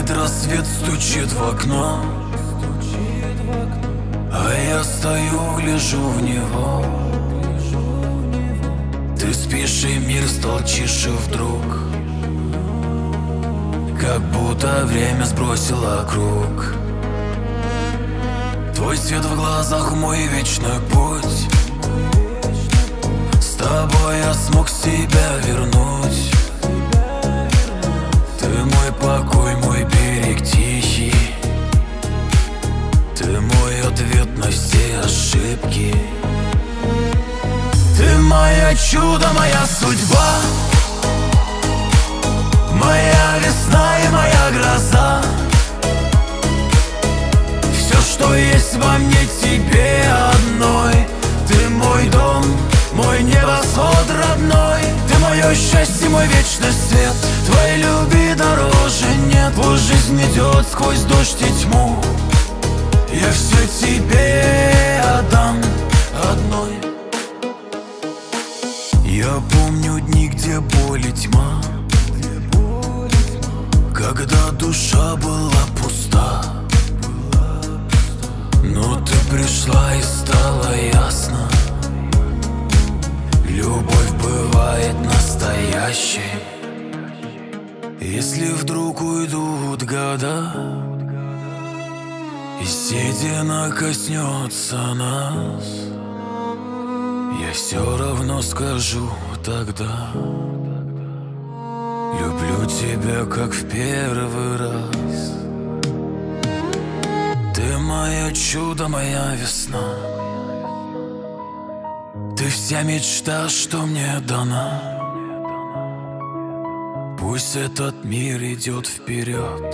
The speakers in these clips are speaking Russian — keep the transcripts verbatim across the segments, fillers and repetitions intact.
Убегает рассвет, стучит в окно, а я стою, гляжу в него. Ты спишь, и мир стал тише вдруг, как будто время сбросило круг. Твой свет в глазах, мой вечный путь. С тобой я смог себя вернуть. Ты мой покой, мой берег тихий. Ты мой ответ на все ошибки. Ты мое чудо, моя судьба, моя весна и моя гроза. Все, что есть во мне, тебе одной. Ты мой дом, мой небосвод родной. Ты мое счастье, мой вечный свет. Твоей любви дороже нет. Пусть жизнь идет сквозь дождь и тьму, я все тебе отдам одной. Я помню дни, где боль и тьма, когда душа была пуста. Но ты пришла и стало ясно, любовь бывает настоящей. Если вдруг уйдут года и седина коснется нас, я все равно скажу тогда: люблю тебя, как в первый раз. Ты мое чудо, моя весна. Ты вся мечта, что мне дана. Пусть этот мир идет вперед,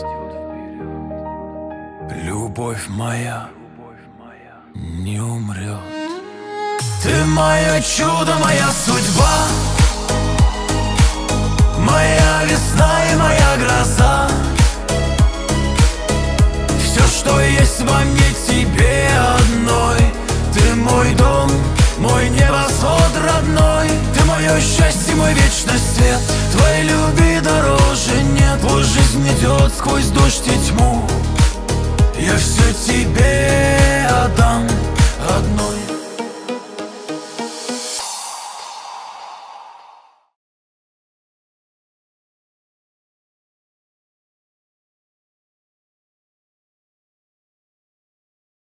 любовь моя не умрет. Ты мое чудо, моя судьба, моя весна и моя гроза. Все, что есть во мне, тебе одной. Ты мой дом, мой небосвод родной. Ты мое счастье, мой вечный свет. Твоей любви дороже нет. Пусть жизнь идет сквозь дождь и тьму, я все тебе